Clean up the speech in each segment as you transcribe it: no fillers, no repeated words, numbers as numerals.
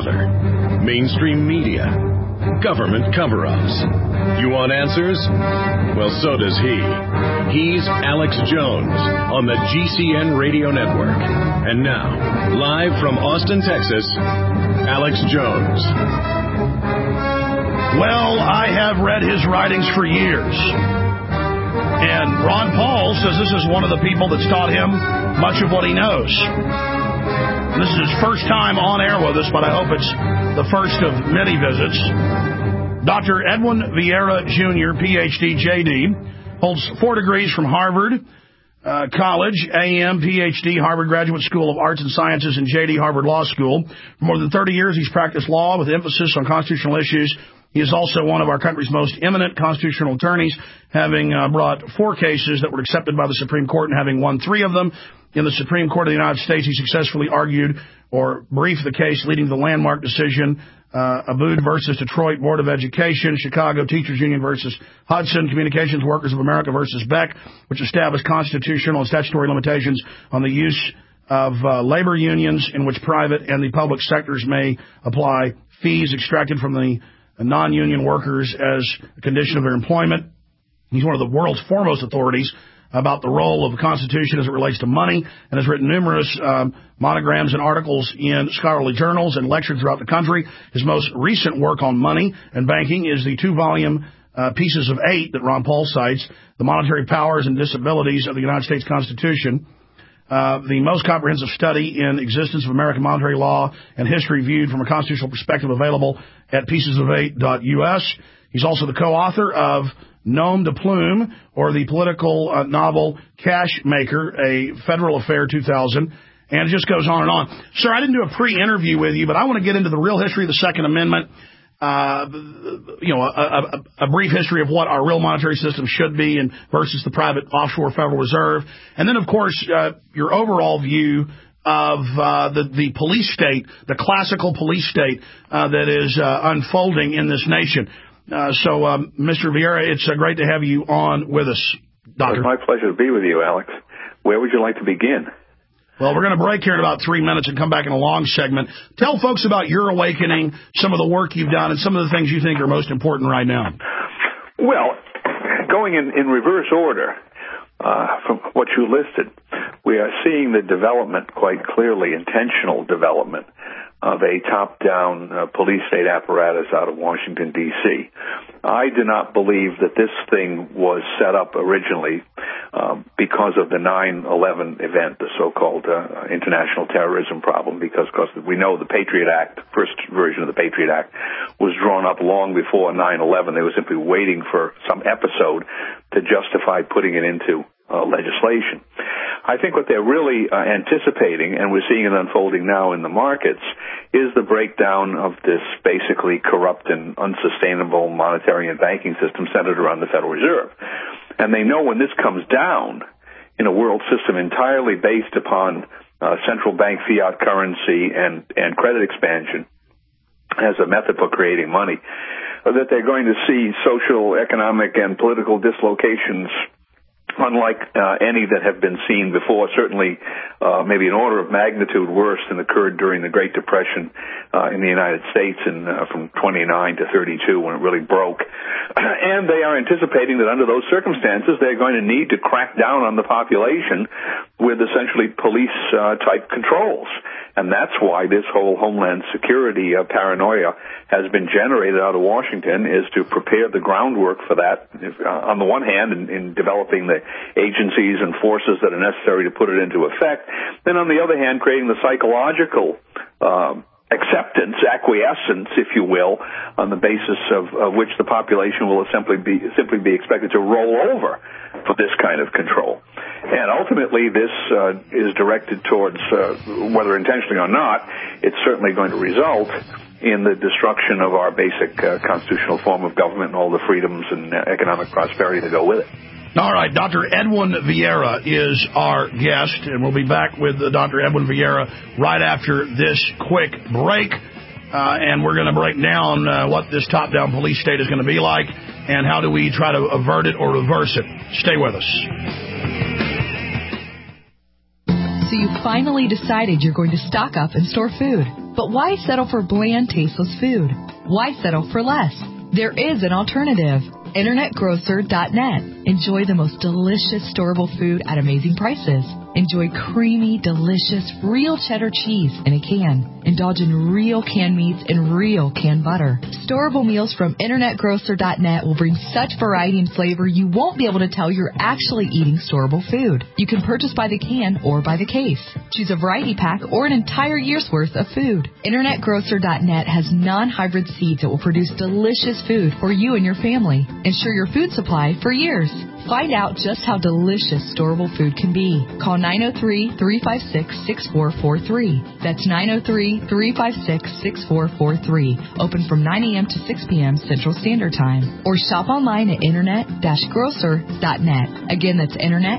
weather, mainstream media, government cover-ups. You want answers? Well, so does he. He's Alex Jones on the GCN Radio Network. And now, live from Austin, Texas, Alex Jones. Well, I have read his writings for years. And Ron Paul says this is one of the people that's taught him much of what he knows. This is his first time on air with us, but I hope it's the first of many visits. Dr. Edwin Vieira, Jr., Ph.D., J.D., holds 4 degrees from Harvard College, A.M., Ph.D., Harvard Graduate School of Arts and Sciences, and J.D., Harvard Law School. For more than 30 years, he's practiced law with emphasis on constitutional issues. He is also one of our country's most eminent constitutional attorneys, having brought 4 cases that were accepted by the Supreme Court and having won 3 of them. In the Supreme Court of the United States, he successfully argued or briefed the case leading to the landmark decision, Abood versus Detroit Board of Education, Chicago Teachers Union versus Hudson, Communications Workers of America versus Beck, which established constitutional and statutory limitations on the use of labor unions in which private and the public sectors may apply fees extracted from the non-union workers as a condition of their employment. He's one of the world's foremost authorities about the role of the Constitution as it relates to money, and has written numerous monograms and articles in scholarly journals and lectured throughout the country. His most recent work on money and banking is the 2-volume Pieces of 8 that Ron Paul cites, The Monetary Powers and Disabilities of the United States Constitution, the most comprehensive study in existence of American monetary law and history viewed from a constitutional perspective, available at pieces8.us. He's also the co-author of Nom de Plume, or the political novel Cash Maker, a Federal Affair 2000, and it just goes on and on. Sir, I didn't do a pre-interview with you, but I want to get into the real history of the Second Amendment, a brief history of what our real monetary system should be and versus the private offshore Federal Reserve, and then, of course, your overall view of the police state, the classical police state that is unfolding in this nation. Mr. Vieira, it's great to have you on with us, Doctor. It's my pleasure to be with you, Alex. Where would you like to begin? Well, we're going to break here in about 3 minutes and come back in a long segment. Tell folks about your awakening, some of the work you've done, and some of the things you think are most important right now. Well, going in reverse order, from what you listed, we are seeing the development quite clearly, intentional development of a top-down police state apparatus out of Washington, D.C. I do not believe that this thing was set up originally because of the 9/11 event, the so-called international terrorism problem, because we know the Patriot Act, first version of the Patriot Act, was drawn up long before 9/11. They were simply waiting for some episode to justify putting it into legislation. I think what they're really anticipating, and we're seeing it unfolding now in the markets, is the breakdown of this basically corrupt and unsustainable monetary and banking system centered around the Federal Reserve. And they know when this comes down in a world system entirely based upon central bank fiat currency and credit expansion as a method for creating money, that they're going to see social, economic, and political dislocations unlike any that have been seen before, certainly maybe an order of magnitude worse than occurred during the Great Depression in the United States from 29 to 32 when it really broke. And they are anticipating that under those circumstances they're going to need to crack down on the population with essentially police-type controls. And that's why this whole Homeland Security paranoia has been generated out of Washington, is to prepare the groundwork for that, on the one hand, in developing the agencies and forces that are necessary to put it into effect, then on the other hand, creating the psychological acceptance, acquiescence, if you will, on the basis of which the population will simply be expected to roll over for this kind of control. And ultimately, this is directed towards, whether intentionally or not, it's certainly going to result in the destruction of our basic constitutional form of government and all the freedoms and economic prosperity that go with it. All right, Dr. Edwin Vieira is our guest, and we'll be back with Dr. Edwin Vieira right after this quick break. And we're going to break down what this top-down police state is going to be like and how do we try to avert it or reverse it. Stay with us. So you finally decided you're going to stock up and store food. But why settle for bland, tasteless food? Why settle for less? There is an alternative. InternetGrocer.net. Enjoy the most delicious storable food at amazing prices. Enjoy creamy, delicious, real cheddar cheese in a can. Indulge in real canned meats and real canned butter. Storable meals from InternetGrocer.net will bring such variety and flavor you won't be able to tell you're actually eating storable food. You can purchase by the can or by the case. Choose a variety pack or an entire year's worth of food. InternetGrocer.net has non-hybrid seeds that will produce delicious food for you and your family. Ensure your food supply for years. Find out just how delicious storable food can be. Call 903-356-6443. That's 903-356-6443. Open from 9 a.m. to 6 p.m. Central Standard Time. Or shop online at internet-grocer.net. Again, that's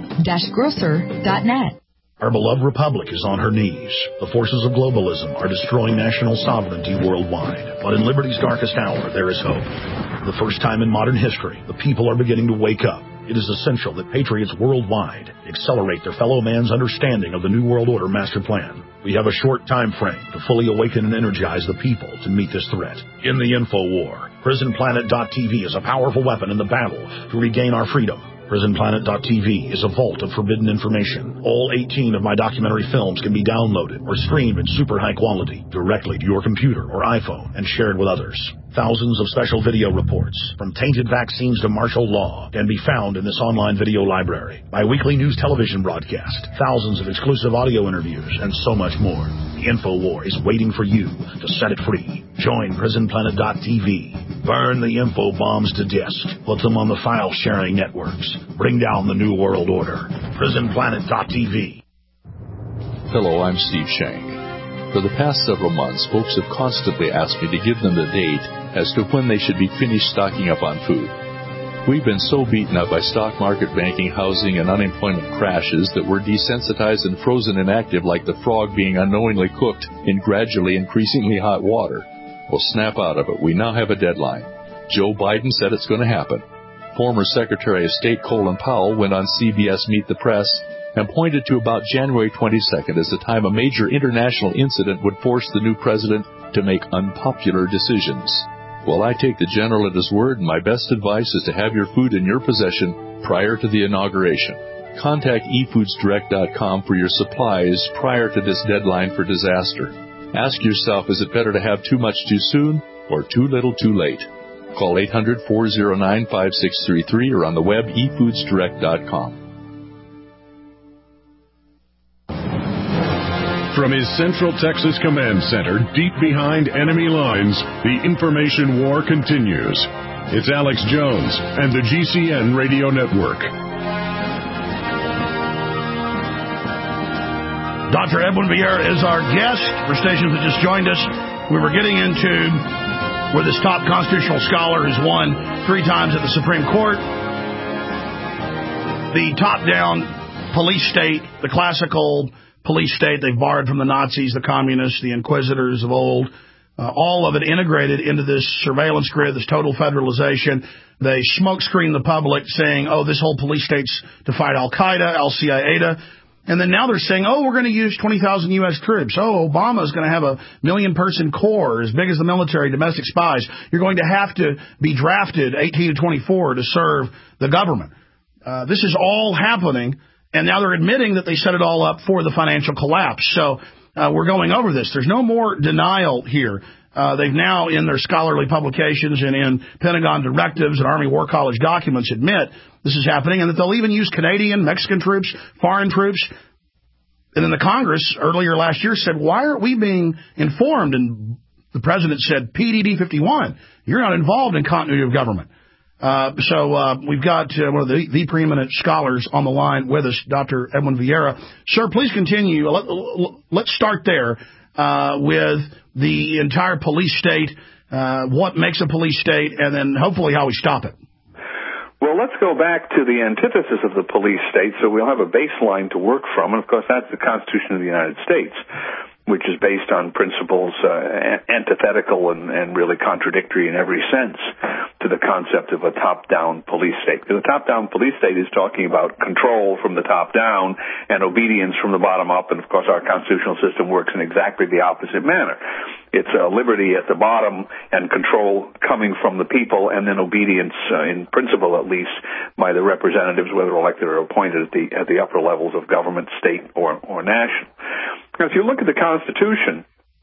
internet-grocer.net. Our beloved republic is on her knees. The forces of globalism are destroying national sovereignty worldwide. But in liberty's darkest hour, there is hope. For the first time in modern history, the people are beginning to wake up. It is essential that patriots worldwide accelerate their fellow man's understanding of the New World Order master plan. We have a short time frame to fully awaken and energize the people to meet this threat. In the info war, PrisonPlanet.tv is a powerful weapon in the battle to regain our freedom. PrisonPlanet.tv is a vault of forbidden information. All 18 of my documentary films can be downloaded or streamed in super high quality directly to your computer or iPhone and shared with others. Thousands of special video reports, from tainted vaccines to martial law, can be found in this online video library. My weekly news television broadcast, thousands of exclusive audio interviews, and so much more. The InfoWar is waiting for you to set it free. Join PrisonPlanet.tv. Burn the info bombs to disk. Put them on the file-sharing networks. Bring down the New World Order. PrisonPlanet.tv. Hello, I'm Steve Shank. For the past several months, folks have constantly asked me to give them the date as to when they should be finished stocking up on food. We've been so beaten up by stock market, banking, housing, and unemployment crashes that we're desensitized and frozen inactive like the frog being unknowingly cooked in gradually increasingly hot water. Well, snap out of it. We now have a deadline. Joe Biden said it's going to happen. Former Secretary of State Colin Powell went on CBS Meet the Press and pointed to about January 22nd as the time a major international incident would force the new president to make unpopular decisions. Well, I take the general at his word, and my best advice is to have your food in your possession prior to the inauguration. Contact eFoodsDirect.com for your supplies prior to this deadline for disaster. Ask yourself, is it better to have too much too soon or too little too late? Call 800-409-5633 or on the web eFoodsDirect.com. From his Central Texas Command Center, deep behind enemy lines, the information war continues. It's Alex Jones and the GCN Radio Network. Dr. Edwin Vieira is our guest. For stations that just joined us, we were getting into where this top constitutional scholar has won 3 times at the Supreme Court. The top-down police state, the classical police state they've borrowed from the Nazis, the communists, the inquisitors of old, all of it integrated into this surveillance grid, this total federalization. They smokescreen the public saying, oh, this whole police state's to fight Al-Qaeda, Al-Qaeda. And then now they're saying, oh, we're going to use 20,000 U.S. troops. Oh, Obama's going to have a 1 million-person corps as big as the military, domestic spies. You're going to have to be drafted 18 to 24 to serve the government. This is all happening. And now they're admitting that they set it all up for the financial collapse. So we're going over this. There's no more denial here. They've now, in their scholarly publications and in Pentagon directives and Army War College documents, admit this is happening, and that they'll even use Canadian, Mexican troops, foreign troops. And then the Congress earlier last year said, why aren't we being informed? And the president said, PDD 51, you're not involved in continuity of government. So we've got one of the preeminent scholars on the line with us, Dr. Edwin Vieira. Sir, please continue. Let's start there with the entire police state, what makes a police state, and then hopefully how we stop it. Well, let's go back to the antithesis of the police state, so we'll have a baseline to work from. And, of course, that's the Constitution of the United States, which is based on principles antithetical and really contradictory in every sense to to the concept of a top-down police state. Because a top-down police state is talking about control from the top down and obedience from the bottom up, and of course our constitutional system works in exactly the opposite manner. It's liberty at the bottom and control coming from the people, and then obedience, in principle at least, by the representatives, whether elected or appointed at the upper levels of government, state or national. Now, if you look at the Constitution,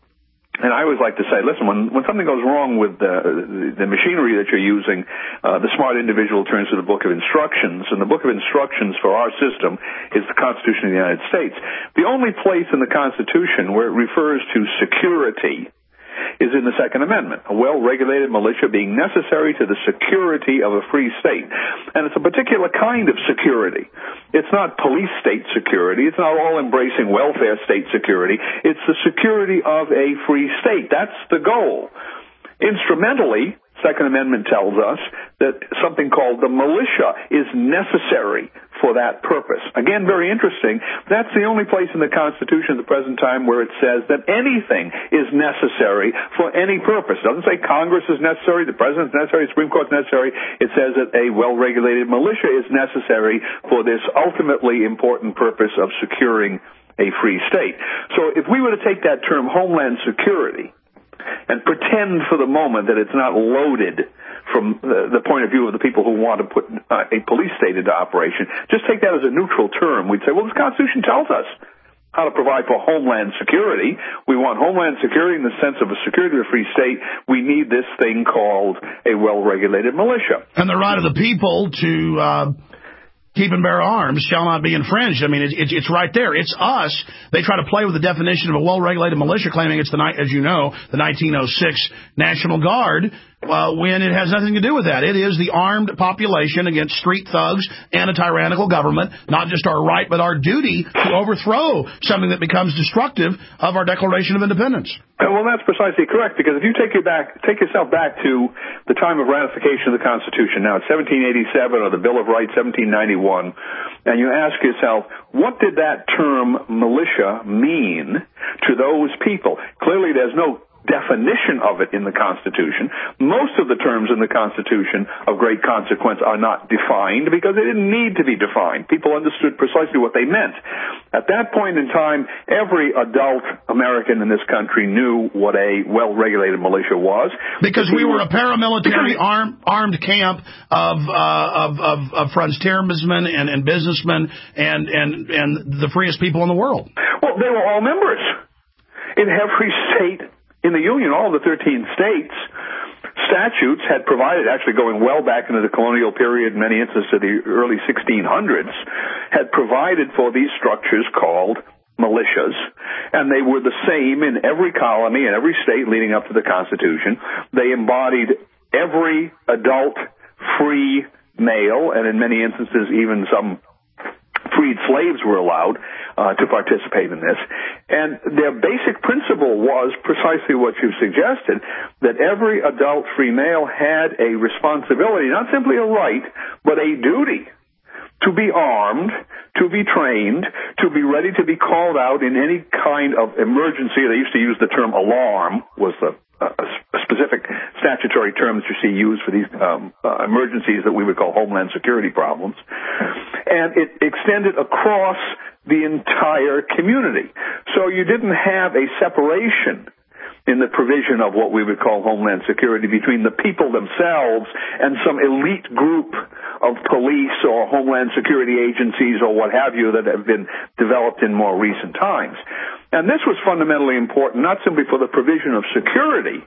and I always like to say, listen, when something goes wrong with the machinery that you're using, the smart individual turns to the Book of Instructions, and the Book of Instructions for our system is the Constitution of the United States. The only place in the Constitution where it refers to security is in the Second Amendment, a well-regulated militia being necessary to the security of a free state. And it's a particular kind of security. It's not police state security. It's not all-embracing welfare state security. It's the security of a free state. That's the goal. Instrumentally, Second Amendment tells us that something called the militia is necessary for that purpose. Again, very interesting. That's the only place in the Constitution at the present time where it says that anything is necessary for any purpose. It doesn't say Congress is necessary, the President is necessary, the Supreme Court is necessary. It says that a well-regulated militia is necessary for this ultimately important purpose of securing a free state. So if we were to take that term Homeland Security and pretend for the moment that it's not loaded from the point of view of the people who want to put a police state into operation, just take that as a neutral term. We'd say, well, the Constitution tells us how to provide for Homeland Security. We want Homeland Security in the sense of a security of a free state. We need this thing called a well-regulated militia. And the right of the people to keep and bear arms shall not be infringed. I mean, it's right there. It's us. They try to play with the definition of a well-regulated militia, claiming it's as you know, the 1906 National Guard, when it has nothing to do with that. It is the armed population against street thugs and a tyrannical government, not just our right, but our duty to overthrow something that becomes destructive of our Declaration of Independence. Well, that's precisely correct, because if you take yourself back to the time of ratification of the Constitution, now it's 1787 or the Bill of Rights, 1791, and you ask yourself, what did that term militia mean to those people? Clearly, there's no definition of it in the Constitution. Most of the terms in the Constitution of great consequence are not defined because they didn't need to be defined. People understood precisely what they meant. At that point in time, every adult American in this country knew what a well-regulated militia was. Because we were a paramilitary armed camp of frontiersmen and businessmen and the freest people in the world. Well, they were all members. In every state in the Union, all the 13 states, statutes had provided, actually going well back into the colonial period, in many instances to the early 1600s, had provided for these structures called militias, and they were the same in every colony and every state leading up to the Constitution. They embodied every adult free male, and in many instances even some freed slaves were allowed to participate in this. And their basic principle was precisely what you suggested, that every adult free male had a responsibility, not simply a right, but a duty to be armed, to be trained, to be ready to be called out in any kind of emergency. They used to use the term alarm, was a specific statutory term that you see used for these emergencies that we would call Homeland Security problems. And it extended across the entire community. So you didn't have a separation in the provision of what we would call Homeland Security between the people themselves and some elite group of police or Homeland Security agencies or what have you that have been developed in more recent times. And this was fundamentally important, not simply for the provision of security,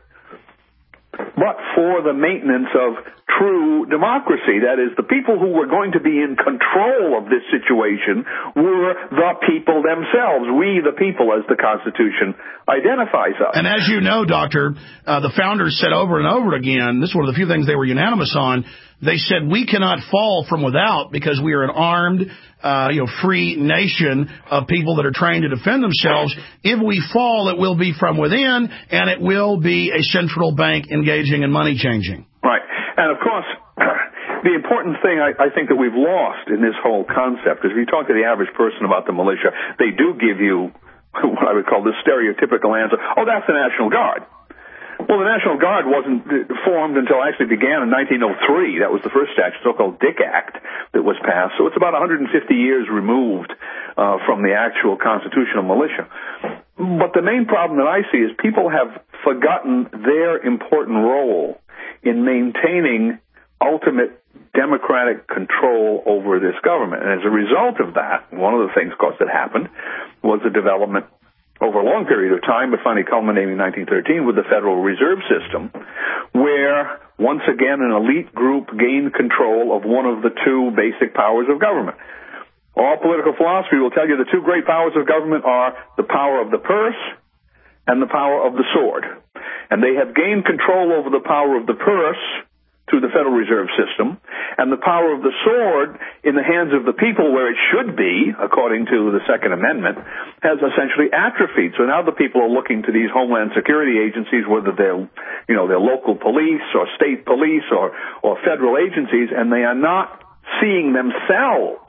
but for the maintenance of true democracy. That is, the people who were going to be in control of this situation were the people themselves. We, the people, as the Constitution identifies us. And as you know, Doctor, the founders said over and over again, this is one of the few things they were unanimous on, they said we cannot fall from without because we are an armed, free nation of people that are trained to defend themselves. If we fall, it will be from within, and it will be a central bank engaging in money changing. Right. And, of course, the important thing I think that we've lost in this whole concept is if you talk to the average person about the militia, they do give you what I would call the stereotypical answer, oh, that's the National Guard. Well, the National Guard wasn't formed until actually began in 1903. That was the first statute, so-called Dick Act, that was passed. So it's about 150 years removed from the actual constitutional militia. But the main problem that I see is people have forgotten their important role in maintaining ultimate democratic control over this government. And as a result of that, one of the things, of course, that happened was the development over a long period of time, but finally culminating in 1913 with the Federal Reserve System, where, once again, an elite group gained control of one of the two basic powers of government. All political philosophy will tell you the two great powers of government are the power of the purse and the power of the sword. And they have gained control over the power of the purse through the Federal Reserve System, and the power of the sword in the hands of the people where it should be, according to the Second Amendment, has essentially atrophied. So now the people are looking to these Homeland Security agencies, whether they're local police or state police or federal agencies, and they are not seeing themselves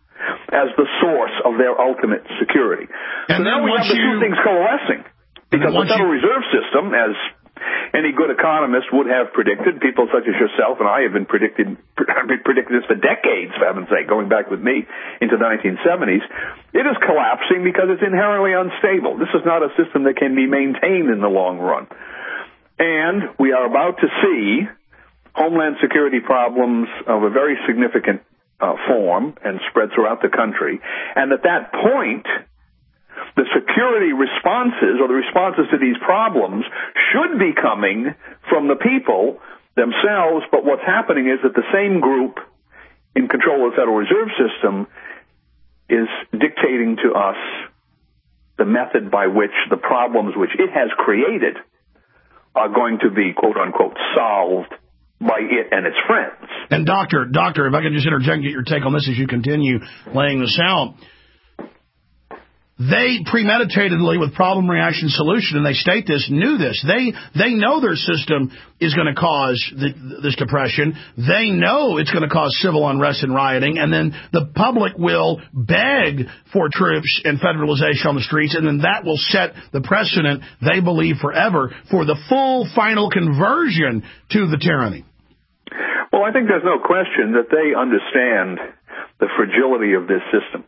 as the source of their ultimate security. And so now we have the two things coalescing, because the Federal Reserve System, as any good economist would have predicted, people such as yourself and I have been predicted this for decades, for heaven's sake, going back with me into the 1970s. It is collapsing because it's inherently unstable. This is not a system that can be maintained in the long run. And we are about to see Homeland Security problems of a very significant form and spread throughout the country. And at that point, the security responses, or the responses to these problems, should be coming from the people themselves, but what's happening is that the same group in control of the Federal Reserve System is dictating to us the method by which the problems which it has created are going to be, quote-unquote, solved by it and its friends. And, Doctor, if I could just interject and get your take on this as you continue laying this out. They premeditatedly, with problem, reaction, solution, and they state this, knew this. They know their system is going to cause this depression. They know it's going to cause civil unrest and rioting, and then the public will beg for troops and federalization on the streets, and then that will set the precedent, they believe, forever for the full final conversion to the tyranny. Well, I think there's no question that they understand the fragility of this system.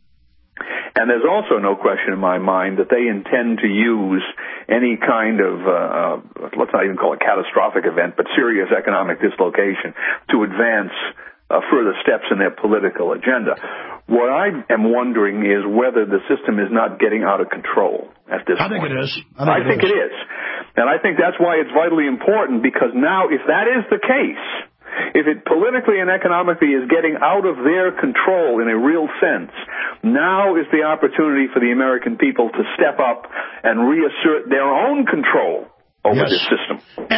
And there's also no question in my mind that they intend to use any kind of, let's not even call it catastrophic event, but serious economic dislocation to advance further steps in their political agenda. What I am wondering is whether the system is not getting out of control at this point. I think it is. I think it is. And I think that's why it's vitally important, because now, if that is the case, if it politically and economically is getting out of their control in a real sense, now is the opportunity for the American people to step up and reassert their own control over this system.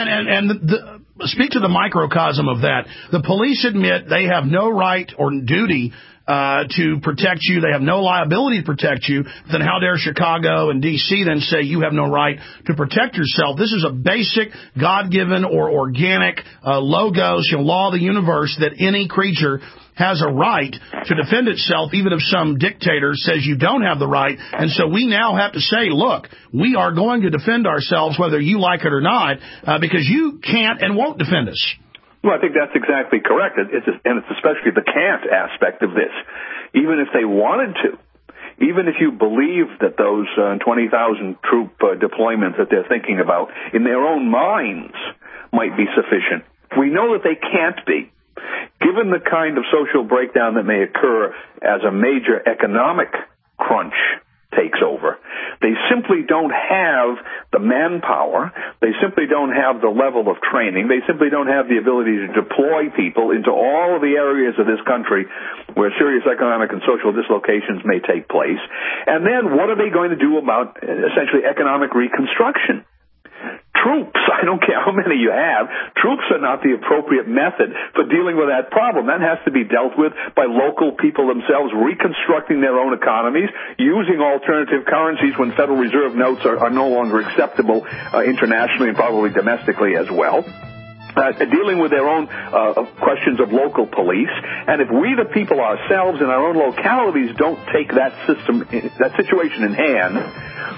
And speak to the microcosm of that. The police admit they have no right or duty to protect you. They have no liability to protect you. Then how dare Chicago and D.C. then say you have no right to protect yourself? This is a basic God-given or organic logos, law of the universe, that any creature has a right to defend itself, even if some dictator says you don't have the right. And so we now have to say, look, we are going to defend ourselves whether you like it or not, because you can't and won't defend us. Well, I think that's exactly correct, and it's especially the can't aspect of this. Even if they wanted to, even if you believe that those 20,000 troop deployments that they're thinking about in their own minds might be sufficient, we know that they can't be. Given the kind of social breakdown that may occur as a major economic crunch takes over, they simply don't have the manpower, they simply don't have the level of training, they simply don't have the ability to deploy people into all of the areas of this country where serious economic and social dislocations may take place. And then what are they going to do about essentially economic reconstruction? Troops, I don't care how many you have, troops are not the appropriate method for dealing with that problem. That has to be dealt with by local people themselves, reconstructing their own economies, using alternative currencies when Federal Reserve notes are no longer acceptable internationally and probably domestically as well. Dealing with their own questions of local police. And if we, the people ourselves in our own localities, don't take that situation in hand,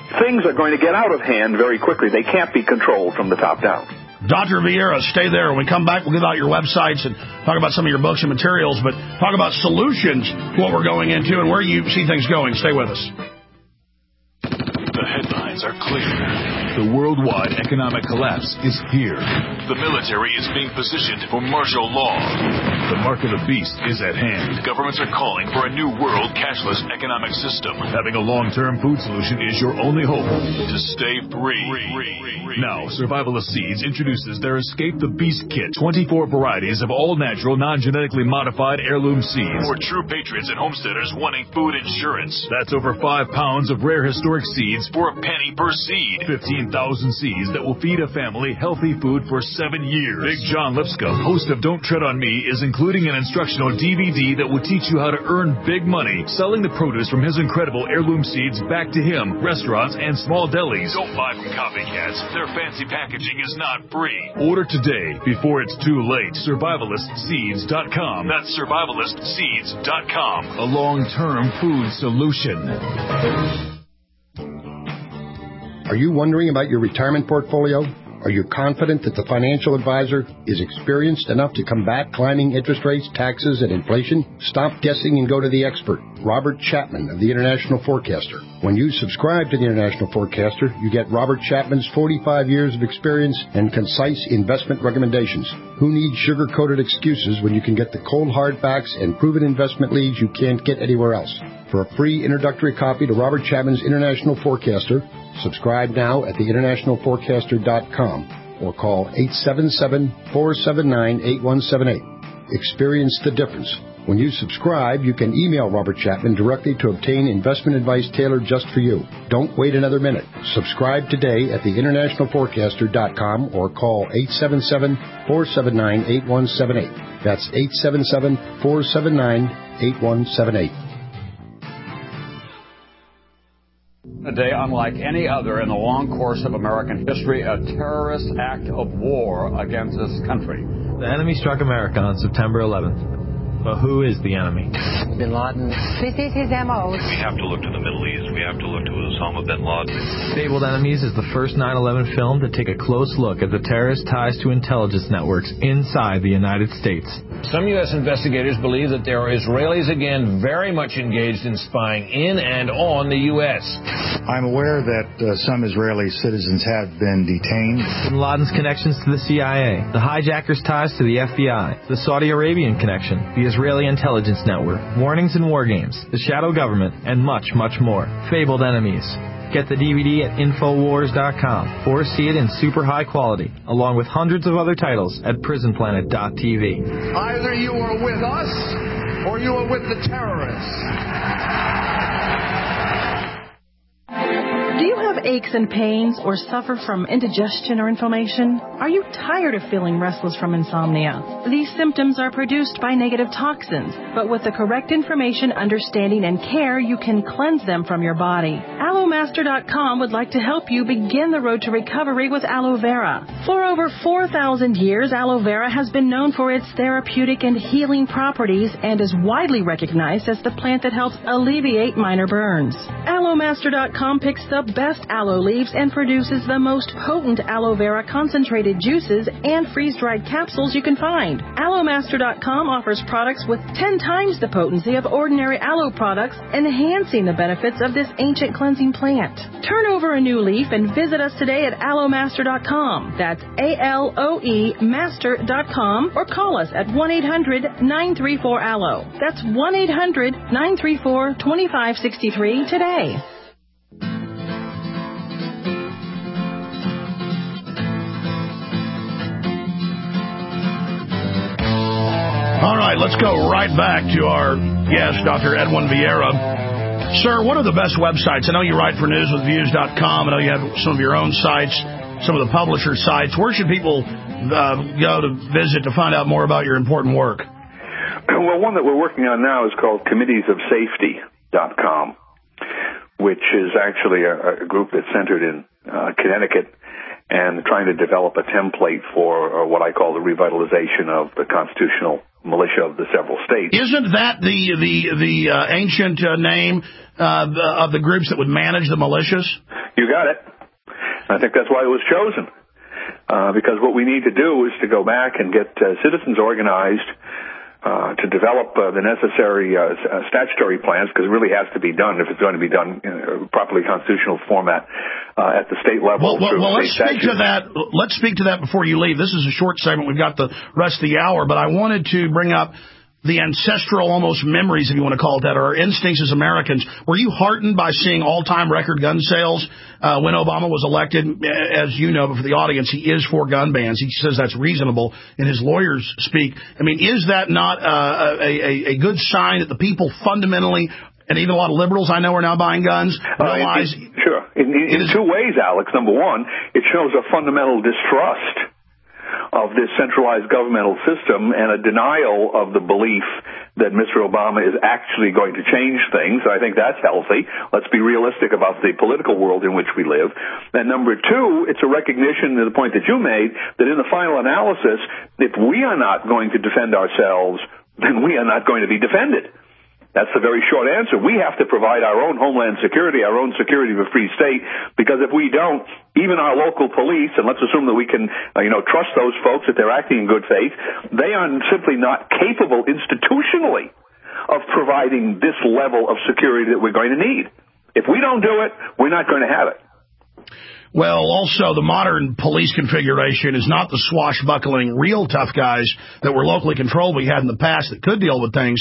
things are going to get out of hand very quickly. They can't be controlled from the top down. Dr. Vieira, stay there. When we come back, we'll give out your websites and talk about some of your books and materials, but talk about solutions, what we're going into, and where you see things going. Stay with us. The headlines are clear. The worldwide economic collapse is here. The military is being positioned for martial law. The mark of the beast is at hand. Governments are calling for a new world cashless economic system. Having a long-term food solution is your only hope to stay free. Now, Survivalist Seeds introduces their Escape the Beast Kit. 24 varieties of all-natural, non-genetically modified heirloom seeds. For true patriots and homesteaders wanting food insurance. That's over 5 pounds of rare historic seeds for a penny per seed. 15,000 seeds that will feed a family healthy food for 7 years. Big John Lipscomb, host of Don't Tread on Me, is including an instructional DVD that will teach you how to earn big money selling the produce from his incredible heirloom seeds back to him, restaurants, and small delis. Don't buy from copycats. Their fancy packaging is not free. Order today before it's too late. SurvivalistSeeds.com. That's SurvivalistSeeds.com. A long-term food solution. Are you wondering about your retirement portfolio? Are you confident that the financial advisor is experienced enough to combat climbing interest rates, taxes, and inflation? Stop guessing and go to the expert, Robert Chapman of the International Forecaster. When you subscribe to the International Forecaster, you get Robert Chapman's 45 years of experience and concise investment recommendations. Who needs sugar-coated excuses when you can get the cold hard facts and proven investment leads you can't get anywhere else? For a free introductory copy to Robert Chapman's International Forecaster, subscribe now at theinternationalforecaster.com or call 877-479-8178. Experience the difference. When you subscribe, you can email Robert Chapman directly to obtain investment advice tailored just for you. Don't wait another minute. Subscribe today at theinternationalforecaster.com or call 877-479-8178. That's 877-479-8178. A day unlike any other in the long course of American history, a terrorist act of war against this country. The enemy struck America on September 11th. But who is the enemy? Bin Laden. This is his MO. We have to look to the Middle East. We have to look to Osama bin Laden. Fabled Enemies is the first 9/11 film to take a close look at the terrorist ties to intelligence networks inside the United States. Some U.S. investigators believe that there are Israelis again very much engaged in spying in and on the U.S. I'm aware that some Israeli citizens have been detained. Bin Laden's connections to the CIA, the hijackers' ties to the FBI, the Saudi Arabian connection, the Israeli intelligence network, warnings and war games, the shadow government, and much, much more. Fabled Enemies. Get the DVD at Infowars.com or see it in super high quality, along with hundreds of other titles at PrisonPlanet.tv. Either you are with us or you are with the terrorists. Do you have aches and pains or suffer from indigestion or inflammation? Are you tired of feeling restless from insomnia? These symptoms are produced by negative toxins, but with the correct information, understanding, and care, you can cleanse them from your body. AlloMaster.com would like to help you begin the road to recovery with aloe vera. For over 4,000 years, aloe vera has been known for its therapeutic and healing properties and is widely recognized as the plant that helps alleviate minor burns. AlloMaster.com picks the best aloe leaves and produces the most potent aloe vera concentrated juices and freeze-dried capsules you can find. AlloMaster.com offers products with 10 times the potency of ordinary aloe products, enhancing the benefits of this ancient cleansing plant. Turn over a new leaf and visit us today at AlloMaster.com. That's ALOE Master.com or call us at 1-800-934-ALLO. That's 1-800-934-2563 today. All right, let's go right back to our guest, Dr. Edwin Vieira. Sir, what are the best websites? I know you write for newswithviews.com. I know you have some of your own sites, some of the publisher sites. Where should people go to visit to find out more about your important work? Well, one that we're working on now is called committeesofsafety.com, which is actually a group that's centered in Connecticut and trying to develop a template for what I call the revitalization of the constitutional militia of the several states. Isn't that the ancient name of the groups that would manage the militias? You got it. And I think that's why it was chosen. Because what we need to do is to go back and get citizens organized to develop the necessary statutory plans, because it really has to be done if it's going to be done in a properly constitutional format at the state level. Well, let's speak to that. Let's speak to that before you leave. This is a short segment. We've got the rest of the hour, but I wanted to bring up the ancestral almost memories, if you want to call it that, or our instincts as Americans. Were you heartened by seeing all-time record gun sales when Obama was elected? As you know, but for the audience, he is for gun bans. He says that's reasonable in his lawyers speak. I mean, is that not a good sign that the people fundamentally, and even a lot of liberals I know are now buying guns, realize... Sure. In two ways, Alex. Number one, it shows a fundamental distrust of this centralized governmental system and a denial of the belief that Mr. Obama is actually going to change things. I think that's healthy. Let's be realistic about the political world in which we live. And number two, it's a recognition to the point that you made that in the final analysis, if we are not going to defend ourselves, then we are not going to be defended. That's the very short answer. We have to provide our own homeland security, our own security of a free state, because if we don't, even our local police, and let's assume that we can, trust those folks that they're acting in good faith, they are simply not capable institutionally of providing this level of security that we're going to need. If we don't do it, we're not going to have it. Well, also, the modern police configuration is not the swashbuckling, real tough guys that were locally controlled we had in the past that could deal with things.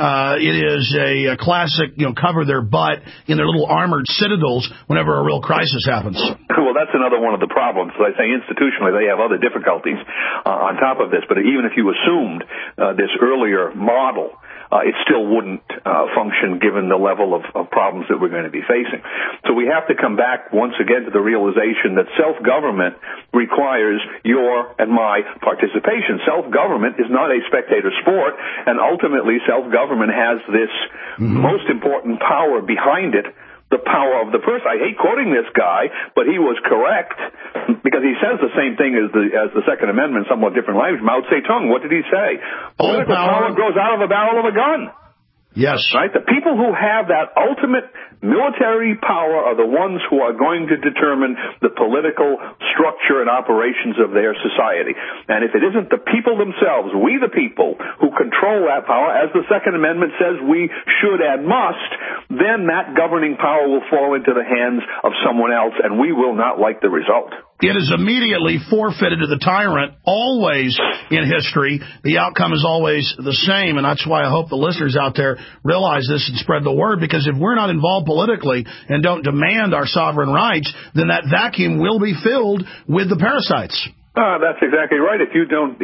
It is a classic, cover their butt in their little armored citadels whenever a real crisis happens. Well, that's another one of the problems. As I say, institutionally, they have other difficulties on top of this. But even if you assumed this earlier model, it still wouldn't function given the level of problems that we're going to be facing. So we have to come back once again to the realization that self-government requires your and my participation. Self-government is not a spectator sport, and ultimately self-government has this most important power behind it, the power of the purse. I hate quoting this guy, but he was correct because he says the same thing as the Second Amendment, somewhat different language. Mao Zedong, what did he say? Political power grows out of a barrel of a gun. Yes. Right? The people who have that ultimate military power are the ones who are going to determine the political structure and operations of their society. And if it isn't the people themselves, we the people, who control that power, as the Second Amendment says we should and must, then that governing power will fall into the hands of someone else, and we will not like the result. It is immediately forfeited to the tyrant, always in history. The outcome is always the same, and that's why I hope the listeners out there realize this and spread the word, because if we're not involved politically and don't demand our sovereign rights, then that vacuum will be filled with the parasites. That's exactly right. If you don't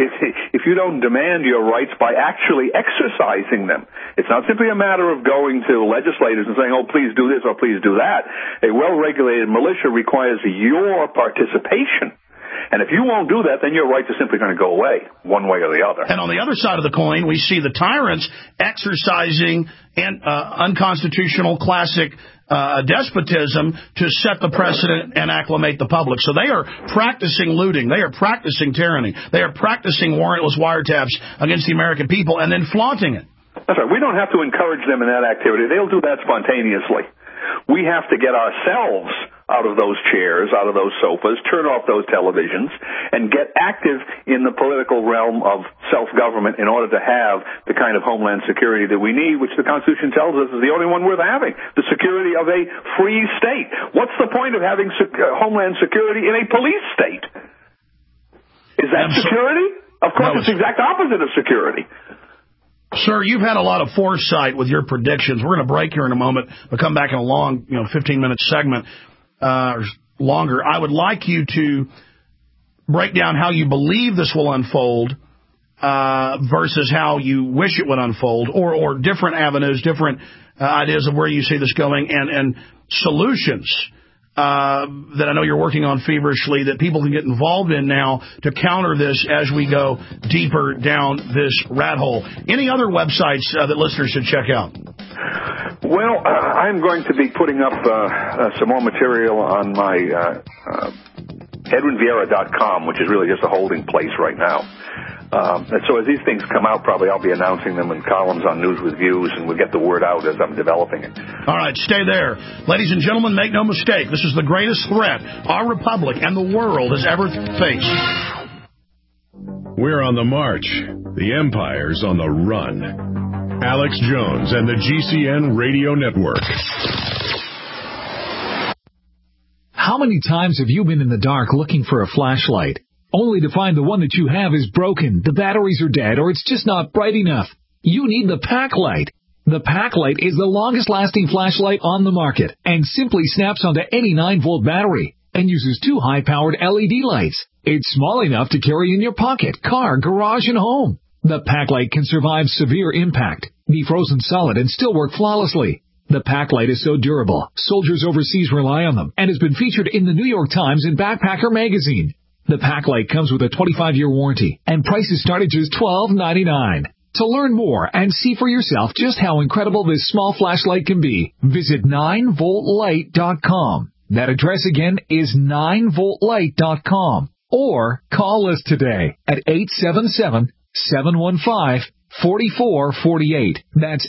demand your rights by actually exercising them, it's not simply a matter of going to legislators and saying, oh, please do this or please do that. A well-regulated militia requires your participation. And if you won't do that, then your rights are simply going to go away, one way or the other. And on the other side of the coin, we see the tyrants exercising unconstitutional classic despotism to set the precedent and acclimate the public. So they are practicing looting. They are practicing tyranny. They are practicing warrantless wiretaps against the American people and then flaunting it. That's right. We don't have to encourage them in that activity. They'll do that spontaneously. We have to get ourselves out of those chairs, out of those sofas, turn off those televisions, and get active in the political realm of self-government in order to have the kind of homeland security that we need, which the Constitution tells us is the only one worth having, the security of a free state. What's the point of having homeland security in a police state? Is that security? Of course, it's the exact opposite of security. Sir, you've had a lot of foresight with your predictions. We're going to break here in a moment, but come back in a long, 15-minute segment or longer. I would like you to break down how you believe this will unfold versus how you wish it would unfold, or different avenues, different ideas of where you see this going, and solutions that I know you're working on feverishly that people can get involved in now to counter this as we go deeper down this rat hole. Any other websites that listeners should check out? Well, I'm going to be putting up some more material on my EdwinVieira.com, which is really just a holding place right now. And so as these things come out, probably I'll be announcing them in columns on News with Views, and we'll get the word out as I'm developing it. All right, stay there. Ladies and gentlemen, make no mistake. This is the greatest threat our republic and the world has ever faced. We're on the march. The empire's on the run. Alex Jones and the GCN Radio Network. How many times have you been in the dark looking for a flashlight, only to find the one that you have is broken, the batteries are dead, or it's just not bright enough? You need the Packlight. The Packlight is the longest-lasting flashlight on the market and simply snaps onto any 9-volt battery and uses 2 high-powered LED lights. It's small enough to carry in your pocket, car, garage, and home. The Packlight can survive severe impact, be frozen solid, and still work flawlessly. The Packlight is so durable, soldiers overseas rely on them, and has been featured in the New York Times and Backpacker magazine. The Packlight comes with a 25-year warranty, and prices start at just $12.99. To learn more and see for yourself just how incredible this small flashlight can be, visit 9voltlight.com. That address again is 9voltlight.com. Or call us today at 877-715-4448. That's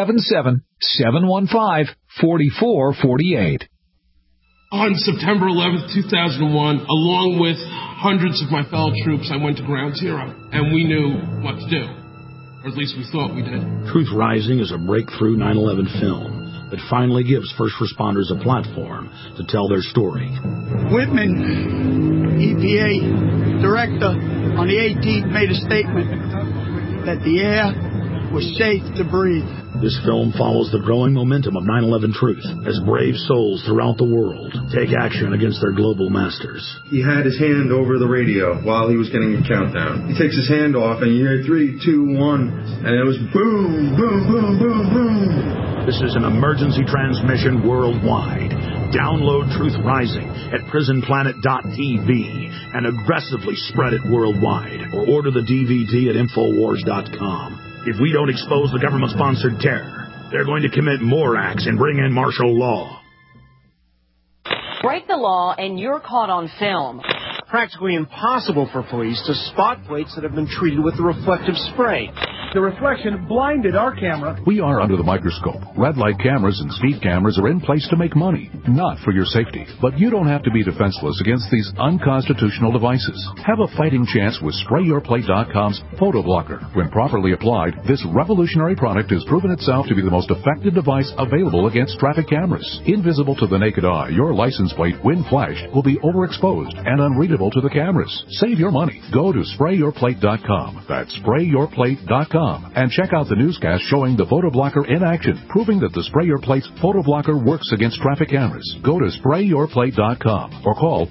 877-715-4448. On September 11th, 2001, along with hundreds of my fellow troops, I went to Ground Zero, and we knew what to do. Or at least we thought we did. Truth Rising is a breakthrough 9/11 film that finally gives first responders a platform to tell their story. Whitman, EPA director, on the 18th made a statement that the air was safe to breathe. This film follows the growing momentum of 9/11 truth as brave souls throughout the world take action against their global masters. He had his hand over the radio while he was getting a countdown. He takes his hand off and you hear 3, 2, 1, and it was boom, boom, boom, boom, boom. This is an emergency transmission worldwide. Download Truth Rising at prisonplanet.tv and aggressively spread it worldwide, or order the DVD at Infowars.com. If we don't expose the government-sponsored terror, they're going to commit more acts and bring in martial law. Break the law and you're caught on film. Practically impossible for police to spot plates that have been treated with the reflective spray. The reflection blinded our camera. We are under the microscope. Red light cameras and speed cameras are in place to make money, not for your safety. But you don't have to be defenseless against these unconstitutional devices. Have a fighting chance with SprayYourPlate.com's Photo Blocker. When properly applied, this revolutionary product has proven itself to be the most effective device available against traffic cameras. Invisible to the naked eye, your license plate, when flashed, will be overexposed and unreadable to the cameras. Save your money. Go to SprayYourPlate.com. That's SprayYourPlate.com. And check out the newscast showing the Photo Blocker in action, proving that the Spray Your Plate's Photo Blocker works against traffic cameras. Go to SprayYourPlate.com or call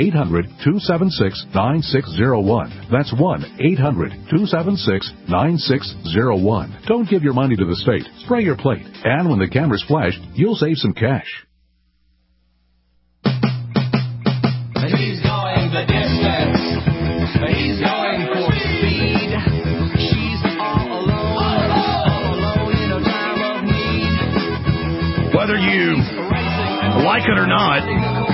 1-800-276-9601. That's 1-800-276-9601. Don't give your money to the state. Spray your plate. And when the cameras flash, you'll save some cash. He's going the distance. He's going for speed. Whether you like it or not,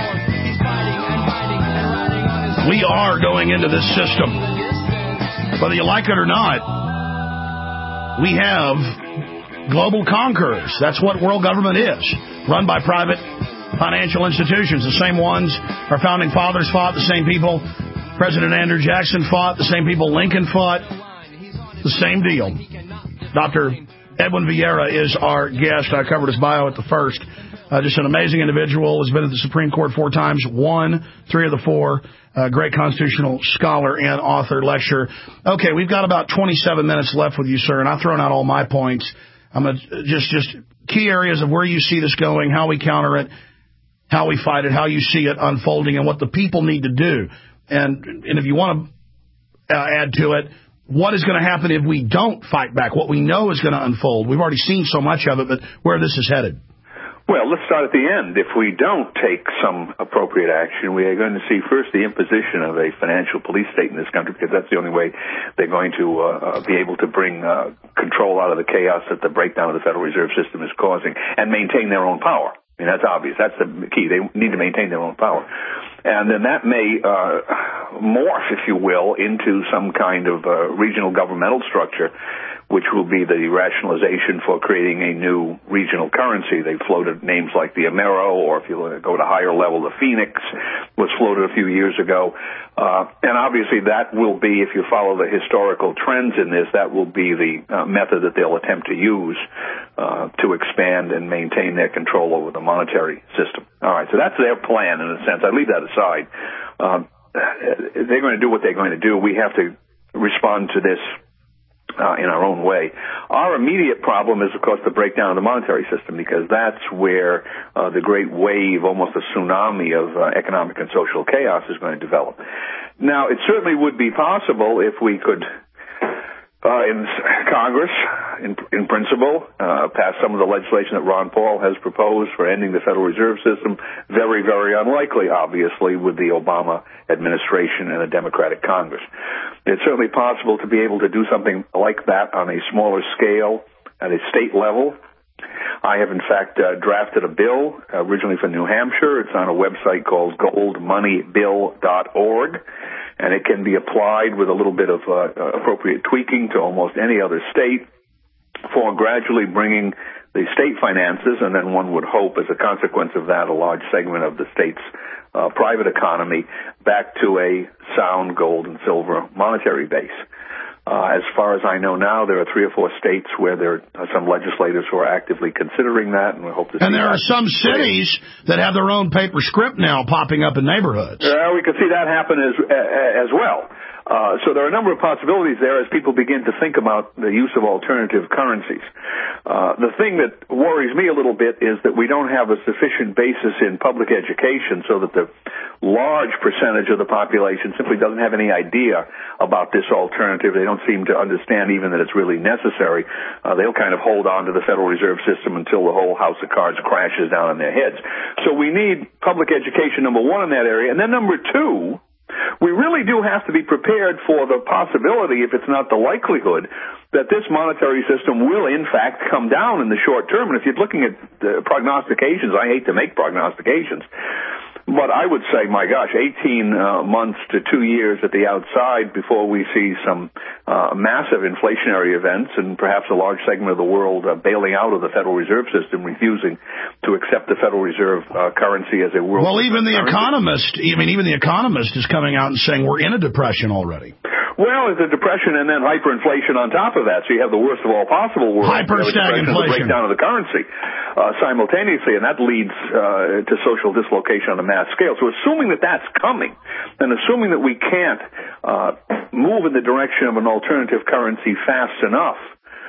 we are going into this system. Whether you like it or not, we have global conquerors. That's what world government is, run by private financial institutions. The same ones our founding fathers fought, the same people President Andrew Jackson fought, the same people Lincoln fought, the same deal. Dr. Edwin Vieira is our guest. I covered his bio at the first. Just an amazing individual. Has been at the Supreme Court 4 times, won 3 of the 4. Great constitutional scholar and author, lecturer. Okay, we've got about 27 minutes left with you, sir, and I've thrown out all my points. I'm going to just key areas of where you see this going, how we counter it, how we fight it, how you see it unfolding, and what the people need to do. And if you want to add to it, what is going to happen if we don't fight back? What we know is going to unfold. We've already seen so much of it, but where this is headed. Well, let's start at the end. If we don't take some appropriate action, we are going to see first the imposition of a financial police state in this country, because that's the only way they're going to be able to bring control out of the chaos that the breakdown of the Federal Reserve System is causing and maintain their own power. I mean, that's obvious. That's the key. They need to maintain their own power. And then that may morph, if you will, into some kind of regional governmental structure, which will be the rationalization for creating a new regional currency. They floated names like the Amero, or if you go to higher level, the Phoenix was floated a few years ago. And obviously that will be, if you follow the historical trends in this, that will be the method that they'll attempt to use to expand and maintain their control over the monetary system. All right, so that's their plan in a sense. I leave that aside. They're going to do what they're going to do. We have to respond to this in our own way. Our immediate problem is, of course, the breakdown of the monetary system, because that's where the great wave, almost a tsunami of economic and social chaos is going to develop. Now, it certainly would be possible if we could, in Congress, in principle, pass some of the legislation that Ron Paul has proposed for ending the Federal Reserve System. Very, very unlikely, obviously, with the Obama administration and a Democratic Congress. It's certainly possible to be able to do something like that on a smaller scale at a state level. I have, in fact, drafted a bill originally for New Hampshire. It's on a website called goldmoneybill.org, and it can be applied with a little bit of appropriate tweaking to almost any other state for gradually bringing the state finances, and then one would hope as a consequence of that a large segment of the state's private economy, back to a sound gold and silver monetary base. As far as I know now, there are 3 or 4 states where there are some legislators who are actively considering that, and we hope to see. And there are some cities that have their own paper script now popping up in neighborhoods. We could see that happen as well. So there are a number of possibilities there as people begin to think about the use of alternative currencies. The thing that worries me a little bit is that we don't have a sufficient basis in public education so that the large percentage of the population simply doesn't have any idea about this alternative. They don't seem to understand even that it's really necessary. They'll kind of hold on to the Federal Reserve System until the whole house of cards crashes down on their heads. So we need public education, number one, in that area. And then number two, we really do have to be prepared for the possibility, if it's not the likelihood, that this monetary system will, in fact, come down in the short term. And if you're looking at prognostications, I hate to make prognostications, but I would say, my gosh, 18 months to 2 years at the outside before we see some massive inflationary events and perhaps a large segment of the world bailing out of the Federal Reserve System, refusing to accept the Federal Reserve currency as a world. Well, even the Economist is coming out and saying we're in a depression already. Well, it's a depression and then hyperinflation on top of that. So you have the worst of all possible worlds. Hyper-stagflation. The breakdown of the currency simultaneously, and that leads to social dislocation on a mass scale. So assuming that that's coming, and assuming that we can't move in the direction of an alternative currency fast enough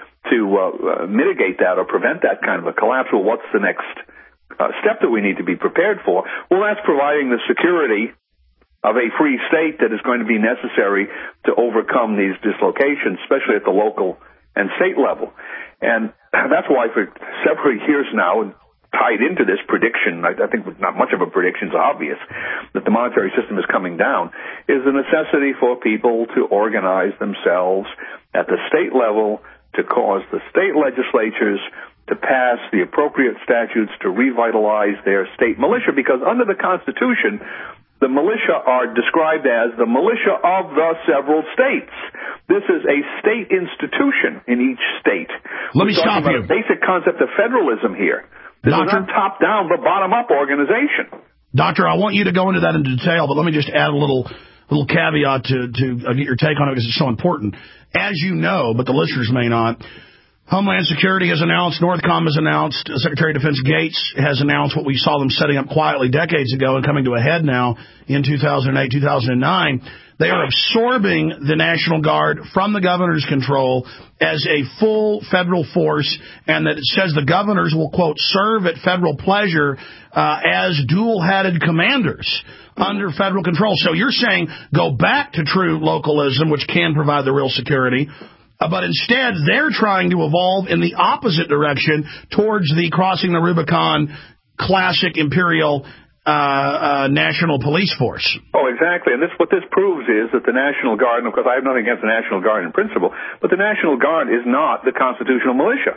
to mitigate that or prevent that kind of a collapse, well, what's the next step that we need to be prepared for? Well, that's providing the security of a free state that is going to be necessary to overcome these dislocations, especially at the local and state level. And that's why for several years now, and tied into this prediction, I think not much of a prediction is obvious, that the monetary system is coming down, is the necessity for people to organize themselves at the state level to cause the state legislatures to pass the appropriate statutes to revitalize their state militia, because under the Constitution, the militia are described as the militia of the several states. This is a state institution in each state. Let me stop you. We're talking about a basic concept of federalism here. This is not top-down, but bottom-up organization. Doctor, I want you to go into that in detail, but let me just add a little caveat to get your take on it, because it's so important. As you know, but the listeners may not, Homeland Security has announced, Northcom has announced, Secretary of Defense Gates has announced what we saw them setting up quietly decades ago and coming to a head now in 2008, 2009. They are absorbing the National Guard from the governor's control as a full federal force, and that it says the governors will, quote, serve at federal pleasure as dual-hatted commanders under federal control. So you're saying go back to true localism, which can provide the real security, but instead they're trying to evolve in the opposite direction towards the crossing the Rubicon classic imperial national police force. Oh, exactly. And what this proves is that the National Guard, and of course I have nothing against the National Guard in principle, but the National Guard is not the constitutional militia.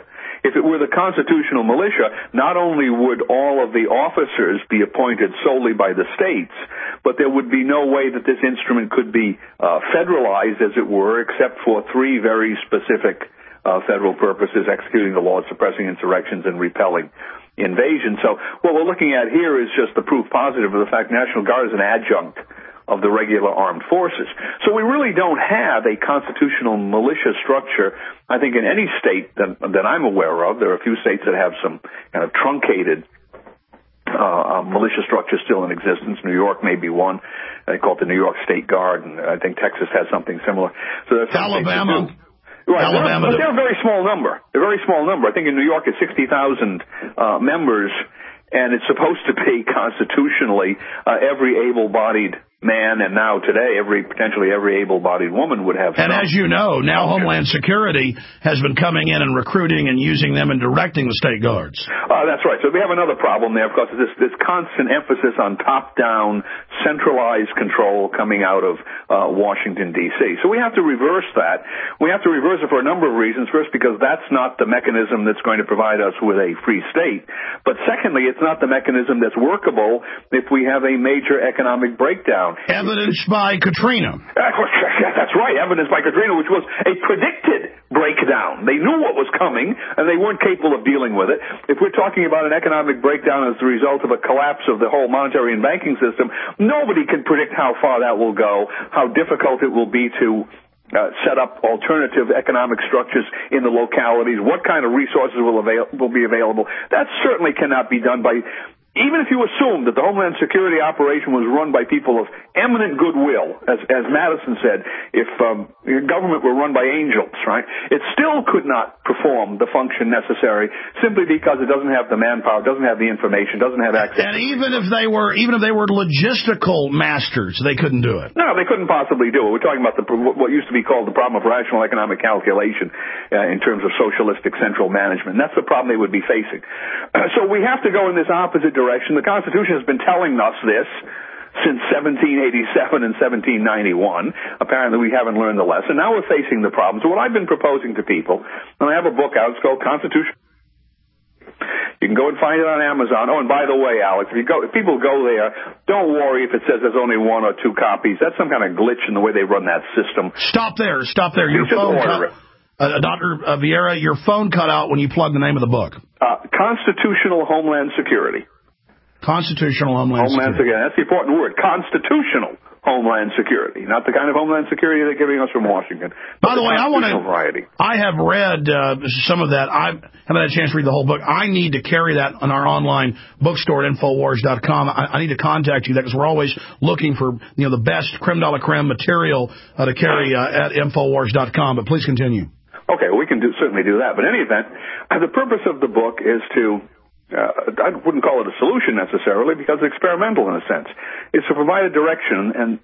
if it were the constitutional militia, not only would all of the officers be appointed solely by the states, but there would be no way that this instrument could be federalized, as it were, except for three very specific federal purposes: executing the laws, suppressing insurrections, and repelling invasion. So what we're looking at here is just the proof positive of the fact National Guard is an adjunct of the regular armed forces. So we really don't have a constitutional militia structure, I think, in any state that I'm aware of. There are a few states that have some kind of truncated militia structure still in existence. New York may be one. They call it the New York State Guard, and I think Texas has something similar. So that's Alabama. Right, Alabama, but they're a very small number. They're a very small number. I think in New York it's 60,000 members, and it's supposed to be constitutionally every able-bodied man, and now today potentially every able-bodied woman would have. And as you know, now Homeland Security has been coming in and recruiting and using them and directing the state guards. That's right. So we have another problem there, of course, this constant emphasis on top-down, centralized control coming out of Washington, D.C. So we have to reverse that. We have to reverse it for a number of reasons. First, because that's not the mechanism that's going to provide us with a free state. But secondly, it's not the mechanism that's workable if we have a major economic breakdown. Evidenced by Katrina. That's right, evidenced by Katrina, which was a predicted breakdown. They knew what was coming, and they weren't capable of dealing with it. If we're talking about an economic breakdown as a result of a collapse of the whole monetary and banking system, nobody can predict how far that will go, how difficult it will be to set up alternative economic structures in the localities, what kind of resources will be available. That certainly cannot be done by... Even if you assume that the Homeland Security operation was run by people of eminent goodwill, as Madison said, if your government were run by angels, right, it still could not perform the function necessary simply because it doesn't have the manpower, doesn't have the information, doesn't have access. And even if they were logistical masters, they couldn't do it. No, they couldn't possibly do it. We're talking about what used to be called the problem of rational economic calculation in terms of socialistic central management. And that's the problem they would be facing. So we have to go in this opposite direction. The Constitution has been telling us this since 1787 and 1791. Apparently we haven't learned the lesson. Now we're facing the problem. So what I've been proposing to people, and I have a book out, it's called Constitution. You can go and find it on Amazon. Oh, and by the way, Alex, if people go there, don't worry if it says there's only one or two copies. That's some kind of glitch in the way they run that system. Stop there. Your phone cut. Dr. Vieira, your phone cut out when you plugged the name of the book. Constitutional Homeland Security. Constitutional Homeland Security. That's the important word. Constitutional Homeland Security, not the kind of Homeland Security they're giving us from Washington. By the way, I have read some of that. I haven't had a chance to read the whole book. I need to carry that on our online bookstore at Infowars.com. I need to contact you because we're always looking for the best creme de la creme material to carry at Infowars.com. But please continue. Okay, we can certainly do that. But in any event, the purpose of the book is to I wouldn't call it a solution necessarily because it's experimental in a sense. It's to provide a direction, and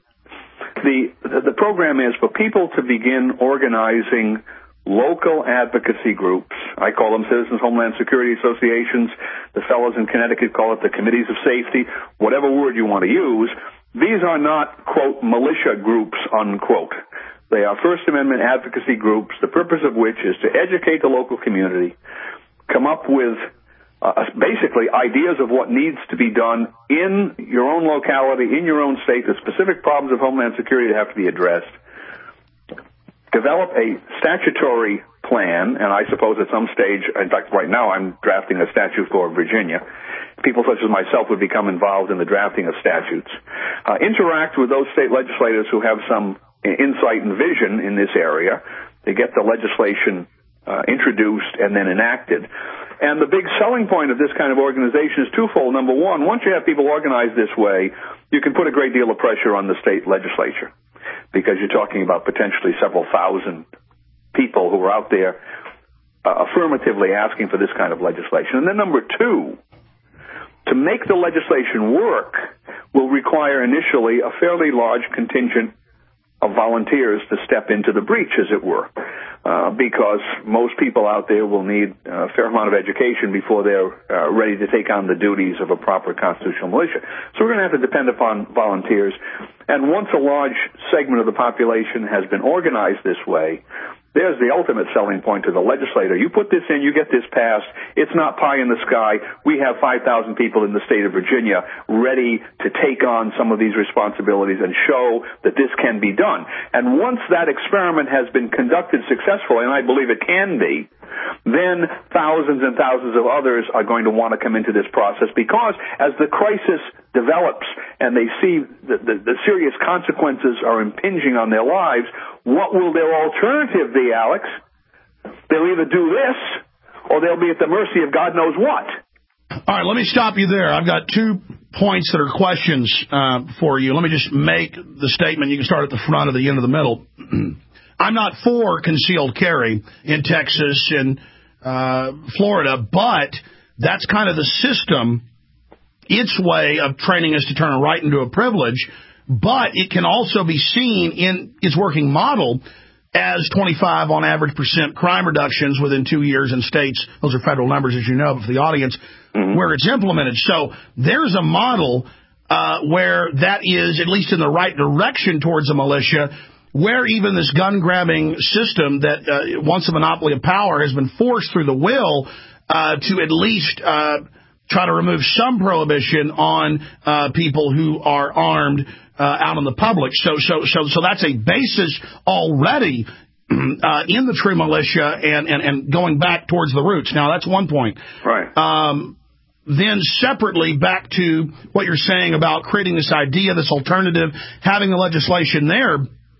the program is for people to begin organizing local advocacy groups. I call them Citizens Homeland Security Associations. The fellows in Connecticut call it the Committees of Safety, whatever word you want to use. These are not, quote, militia groups, unquote. They are First Amendment advocacy groups, the purpose of which is to educate the local community, come up with basically ideas of what needs to be done in your own locality, in your own state, the specific problems of Homeland Security that have to be addressed. Develop a statutory plan, and I suppose at some stage, in fact right now I'm drafting a statute for Virginia. People such as myself would become involved in the drafting of statutes. Interact with those state legislators who have some insight and vision in this area to get the legislation introduced and then enacted. And the big selling point of this kind of organization is twofold. Number one, once you have people organized this way, you can put a great deal of pressure on the state legislature because you're talking about potentially several thousand people who are out there affirmatively asking for this kind of legislation. And then number two, to make the legislation work will require initially a fairly large contingent of volunteers to step into the breach, as it were, because most people out there will need a fair amount of education before they're ready to take on the duties of a proper constitutional militia. So we're going to have to depend upon volunteers. And once a large segment of the population has been organized this way, there's the ultimate selling point to the legislator. You put this in, you get this passed. It's not pie in the sky. We have 5,000 people in the state of Virginia ready to take on some of these responsibilities and show that this can be done. And once that experiment has been conducted successfully, and I believe it can be, then thousands and thousands of others are going to want to come into this process, because as the crisis develops and they see the serious consequences are impinging on their lives, what will their alternative be, Alex? They'll either do this or they'll be at the mercy of God knows what. All right, let me stop you there. I've got 2 points that are questions for you. Let me just make the statement. You can start at the front or the end of the middle. I'm not for concealed carry in Texas and Florida, but that's kind of the system, its way of training us to turn a right into a privilege. But it can also be seen in its working model as 25 on average % crime reductions within 2 years in states. Those are federal numbers, as you know, but for the audience, where it's implemented. So there's a model where that is at least in the right direction towards a militia, where even this gun-grabbing system that once a monopoly of power has been forced through the will to at least try to remove some prohibition on people who are armed out in the public. So that's a basis already in the true militia and going back towards the roots. Now, that's one point. Right. Then separately, back to what you're saying about creating this idea, this alternative, having the legislation there.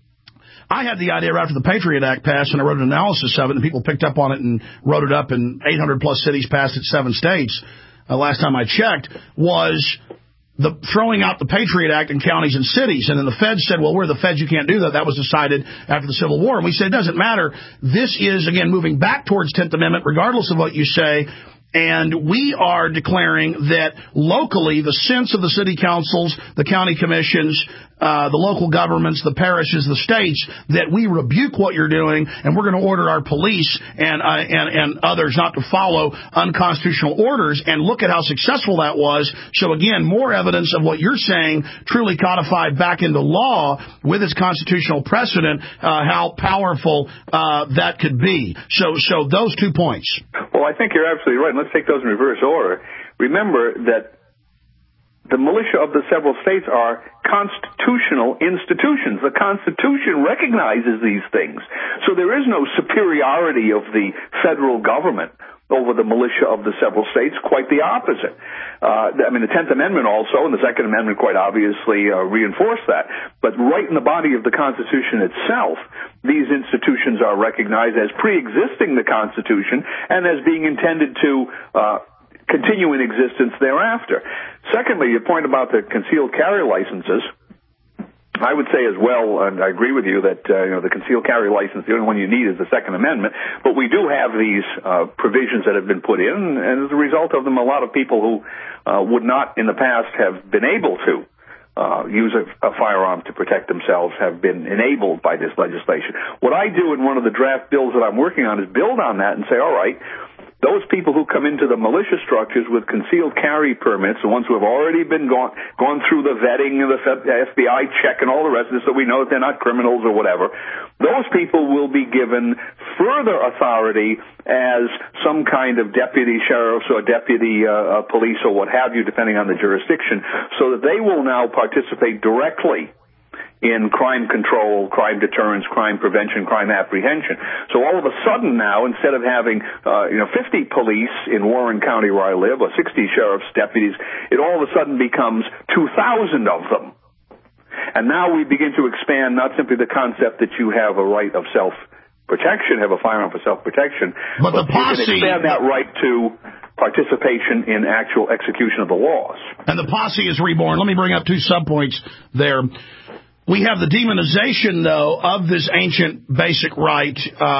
I had the idea after the Patriot Act passed, and I wrote an analysis of it, and people picked up on it and wrote it up, and 800-plus cities passed it, 7 states. Last time I checked, was the throwing out the Patriot Act in counties and cities. And then the feds said, well, we're the feds, you can't do that. That was decided after the Civil War. And we said, it doesn't matter. This is, again, moving back towards 10th Amendment, regardless of what you say. And we are declaring that locally, the sense of the city councils, the county commissions, the local governments, the parishes, the states, that we rebuke what you're doing, and we're going to order our police and others not to follow unconstitutional orders. And look at how successful that was. So again, more evidence of what you're saying, truly codified back into law with its constitutional precedent, how powerful that could be. So those 2 points. Well, I think you're absolutely right. Let's take those in reverse order. Remember that the militia of the several states are constitutional institutions. The Constitution recognizes these things. So there is no superiority of the federal government over the militia of the several states, quite the opposite. The 10th Amendment also, and the Second Amendment quite obviously reinforce that. But right in the body of the Constitution itself, these institutions are recognized as pre-existing the Constitution and as being intended to continue in existence thereafter. Secondly, your point about the concealed carry licenses, I would say as well, and I agree with you, that the concealed carry license, the only one you need is the Second Amendment. But we do have these provisions that have been put in, and as a result of them, a lot of people who would not in the past have been able to use a firearm to protect themselves have been enabled by this legislation. What I do in one of the draft bills that I'm working on is build on that and say, all right, those people who come into the militia structures with concealed carry permits, the ones who have already been gone through the vetting and the FBI check and all the rest of it, so we know that they're not criminals or whatever, those people will be given further authority as some kind of deputy sheriffs or deputy police or what have you, depending on the jurisdiction, so that they will now participate directly in crime control, crime deterrence, crime prevention, crime apprehension. So all of a sudden now, instead of having 50 police in Warren County where I live, or 60 sheriff's deputies, it all of a sudden becomes 2,000 of them. And now we begin to expand not simply the concept that you have a right of self-protection, have a firearm for self-protection, but the posse, you can expand that right to participation in actual execution of the laws. And the posse is reborn. Let me bring up 2 subpoints there. We have the demonization, though, of this ancient basic right,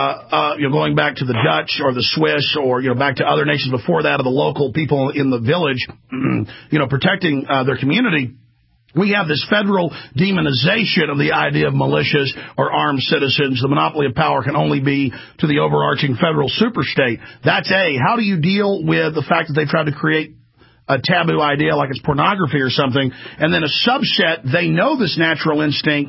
going back to the Dutch or the Swiss or, back to other nations before that, of the local people in the village, protecting their community. We have this federal demonization of the idea of militias or armed citizens. The monopoly of power can only be to the overarching federal superstate. That's A. How do you deal with the fact that they tried to create a taboo idea like it's pornography or something, and then a subset, they know this natural instinct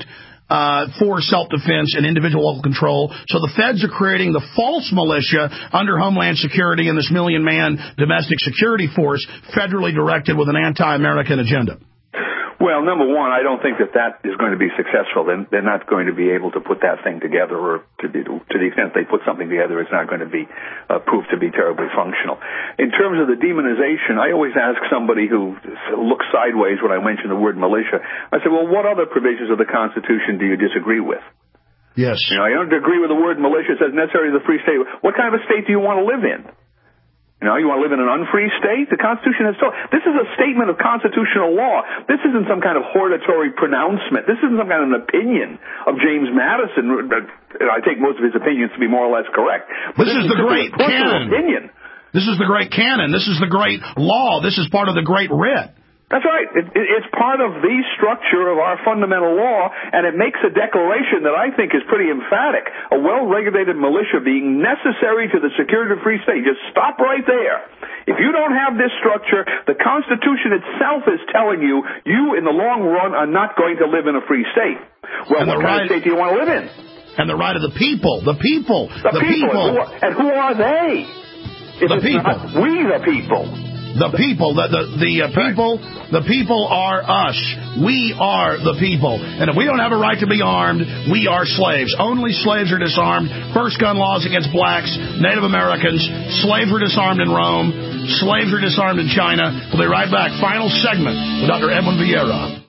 for self-defense and individual local control. So the feds are creating the false militia under Homeland Security and this million-man domestic security force federally directed with an anti-American agenda. Well, number one, I don't think that is going to be successful. They're not going to be able to put that thing together, or to the extent they put something together, it's not going to be proved to be terribly functional. In terms of the demonization, I always ask somebody who looks sideways when I mention the word militia, I say, well, what other provisions of the Constitution do you disagree with? Yes. You know, I don't agree with the word militia. It says necessary to the free state. What kind of a state do you want to live in? You know, you want to live in an unfree state? The Constitution has told. This is a statement of constitutional law. This isn't some kind of hortatory pronouncement. This isn't some kind of an opinion of James Madison. I take most of his opinions to be more or less correct. But this is the great canon. Opinion. This is the great canon. This is the great law. This is part of the great writ. That's right. It's part of the structure of our fundamental law, and it makes a declaration that I think is pretty emphatic. A well-regulated militia being necessary to the security of the free state. Just stop right there. If you don't have this structure, the Constitution itself is telling you, you in the long run are not going to live in a free state. Well, what kind of state do you want to live in? And the right of the people. The people. The people. And who are they? The people. We the people. The people, the people are us. We are the people. And if we don't have a right to be armed, we are slaves. Only slaves are disarmed. First gun laws against blacks, Native Americans. Slaves were disarmed in Rome. Slaves were disarmed in China. We'll be right back. Final segment with Dr. Edwin Vieira.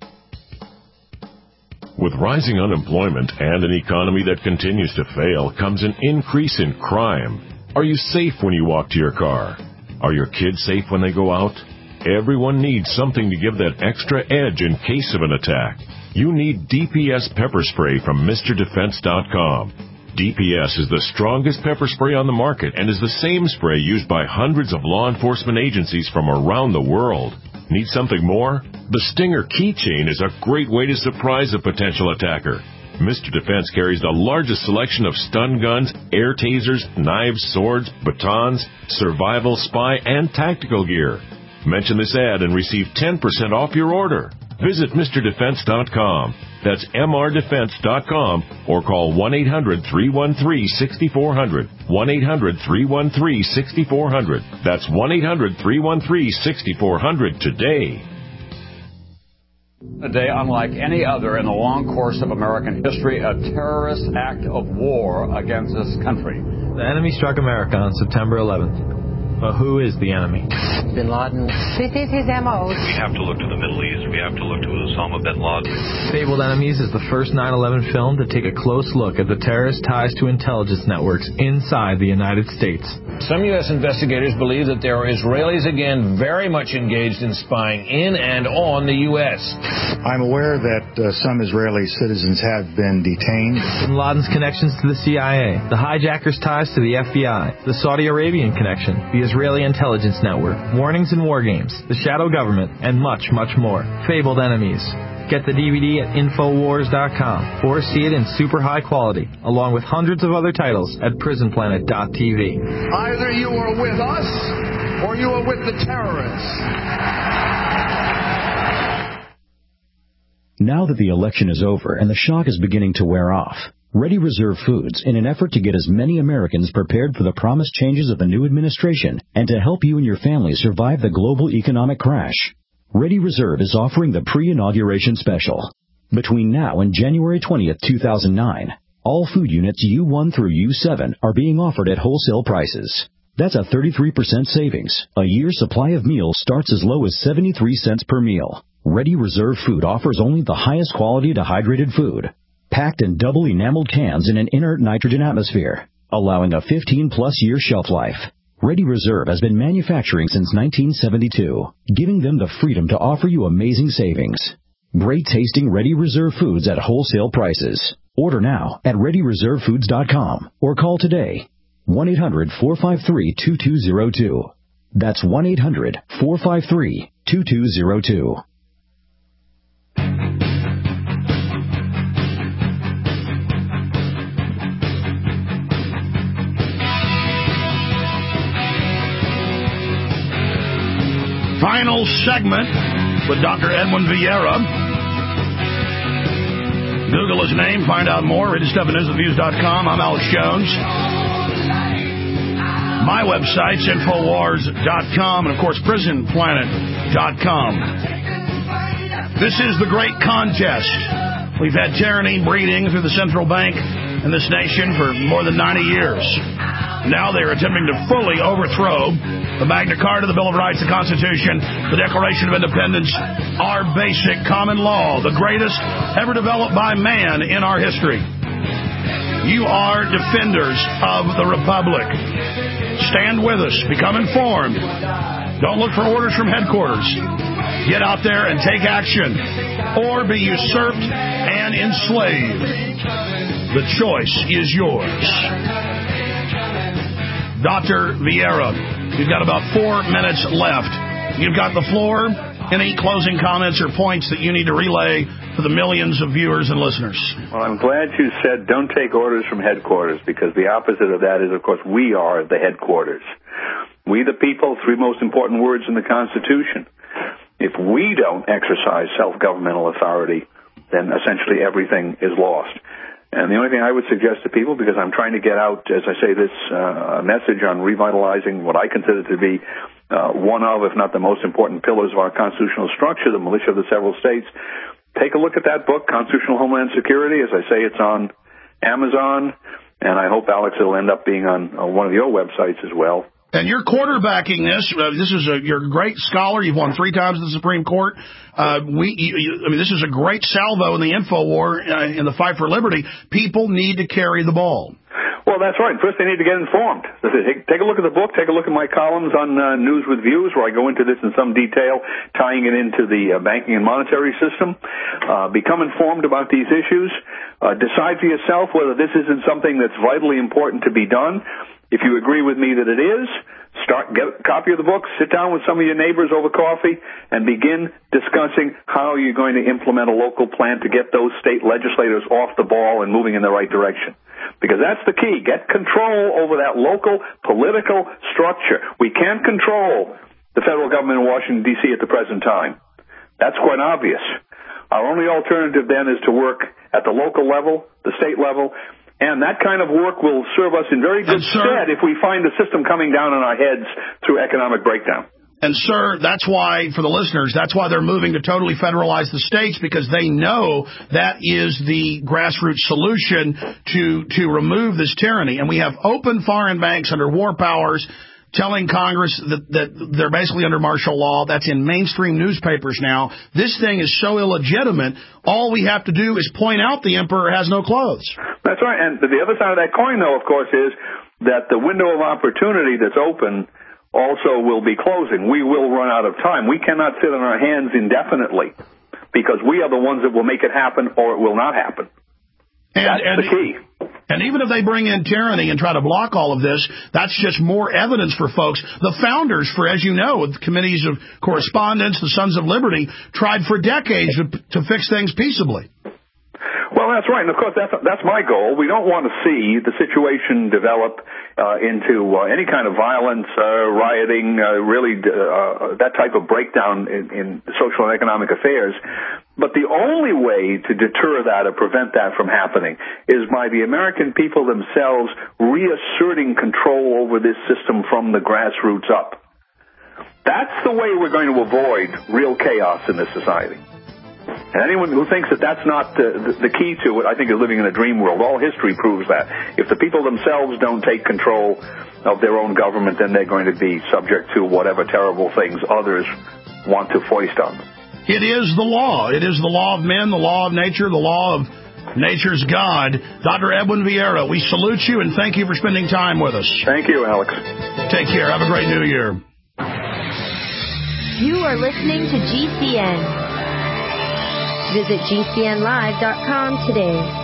With rising unemployment and an economy that continues to fail comes an increase in crime. Are you safe when you walk to your car? Are your kids safe when they go out? Everyone needs something to give that extra edge in case of an attack. You need DPS pepper spray from MrDefense.com. DPS is the strongest pepper spray on the market and is the same spray used by hundreds of law enforcement agencies from around the world. Need something more? The Stinger keychain is a great way to surprise a potential attacker. Mr. Defense carries the largest selection of stun guns, air tasers, knives, swords, batons, survival, spy, and tactical gear. Mention this ad and receive 10% off your order. Visit MrDefense.com. That's MRDefense.com or call 1-800-313-6400. 1-800-313-6400. That's 1-800-313-6400 today. A day unlike any other in the long course of American history, a terrorist act of war against this country. The enemy struck America on September 11th. But who is the enemy? Bin Laden. This is his M.O. We have to look to the Middle East. We have to look to Osama bin Laden. Fabled Enemies is the first 9/11 film to take a close look at the terrorist ties to intelligence networks inside the United States. Some U.S. investigators believe that there are Israelis again very much engaged in spying in and on the U.S. I'm aware that some Israeli citizens have been detained. Bin Laden's connections to the CIA, the hijackers' ties to the FBI, the Saudi Arabian connection, the Israeli intelligence network, warnings and war games, the shadow government, and much, much more. Fabled Enemies. Get the DVD at Infowars.com or see it in super high quality, along with hundreds of other titles at PrisonPlanet.tv. Either you are with us or you are with the terrorists. Now that the election is over and the shock is beginning to wear off, Ready Reserve Foods, in an effort to get as many Americans prepared for the promised changes of the new administration and to help you and your family survive the global economic crash, Ready Reserve is offering the pre-inauguration special. Between now and January 20th, 2009, all food units U1 through U7 are being offered at wholesale prices. That's a 33% savings. A year's supply of meals starts as low as 73 cents per meal. Ready Reserve Food offers only the highest quality dehydrated food, packed in double enameled cans in an inert nitrogen atmosphere, allowing a 15-plus year shelf life. Ready Reserve has been manufacturing since 1972, giving them the freedom to offer you amazing savings. Great tasting Ready Reserve Foods at wholesale prices. Order now at ReadyReserveFoods.com or call today. 1-800-453-2202. That's 1-800-453-2202. Final segment with Dr. Edwin Vieira. Google his name, find out more. Read his stuff at newsandviews.com. I'm Alex Jones. My website's Infowars.com, and, of course, PrisonPlanet.com. This is the great contest. We've had tyranny breeding through the central bank in this nation for more than 90 years. Now they're attempting to fully overthrow the Magna Carta, the Bill of Rights, the Constitution, the Declaration of Independence, our basic common law, the greatest ever developed by man in our history. You are defenders of the Republic. Stand with us. Become informed. Don't look for orders from headquarters. Get out there and take action, or be usurped and enslaved. The choice is yours. Dr. Vieira, you've got about 4 minutes left. You've got the floor. Any closing comments or points that you need to relay for the millions of viewers and listeners? Well, I'm glad you said don't take orders from headquarters, because the opposite of that is, of course, we are the headquarters. We the people, 3 most important words in the Constitution. If we don't exercise self-governmental authority, then essentially everything is lost. And the only thing I would suggest to people, because I'm trying to get out, as I say, this message on revitalizing what I consider to be one of, if not the most important pillars of our constitutional structure, the militia of the several states, take a look at that book, Constitutional Homeland Security. As I say, it's on Amazon, and I hope, Alex, it'll end up being on one of your websites as well. And you're quarterbacking this. You're a great scholar. You've won 3 times in the Supreme Court. This is a great salvo in the info war, in the fight for liberty. People need to carry the ball. Well, that's right. First, they need to get informed. Take a look at the book. Take a look at my columns on News with Views, where I go into this in some detail, tying it into the banking and monetary system. Become informed about these issues. Decide for yourself whether this isn't something that's vitally important to be done. If you agree with me that it is, get a copy of the book, sit down with some of your neighbors over coffee, and begin discussing how you're going to implement a local plan to get those state legislators off the ball and moving in the right direction. Because that's the key. Get control over that local political structure. We can't control the federal government in Washington, D.C. at the present time. That's quite obvious. Our only alternative then is to work at the local level, the state level, and that kind of work will serve us in very good stead if we find the system coming down on our heads through economic breakdown. And, sir, that's why, for the listeners, that's why they're moving to totally federalize the states, because they know that is the grassroots solution to remove this tyranny. And we have open foreign banks under war powers telling Congress that they're basically under martial law. That's in mainstream newspapers now. This thing is so illegitimate, all we have to do is point out the emperor has no clothes. That's right. And the other side of that coin, though, of course, is that the window of opportunity that's open also will be closing. We will run out of time. We cannot sit on our hands indefinitely, because we are the ones that will make it happen, or it will not happen. That's the key. And even if they bring in tyranny and try to block all of this, that's just more evidence for folks. The founders, as you know, with committees of correspondence, the Sons of Liberty, tried for decades to fix things peaceably. Well, that's right. And, of course, that's my goal. We don't want to see the situation develop into any kind of violence, rioting, that type of breakdown in social and economic affairs. But the only way to deter that or prevent that from happening is by the American people themselves reasserting control over this system from the grassroots up. That's the way we're going to avoid real chaos in this society. And anyone who thinks that that's not the key to it, I think is living in a dream world. All history proves that. If the people themselves don't take control of their own government, then they're going to be subject to whatever terrible things others want to foist on them. It is the law. It is the law of men, the law of nature, the law of nature's God. Dr. Edwin Vieira, we salute you and thank you for spending time with us. Thank you, Alex. Take care. Have a great New Year. You are listening to GCN. Visit GCNlive.com today.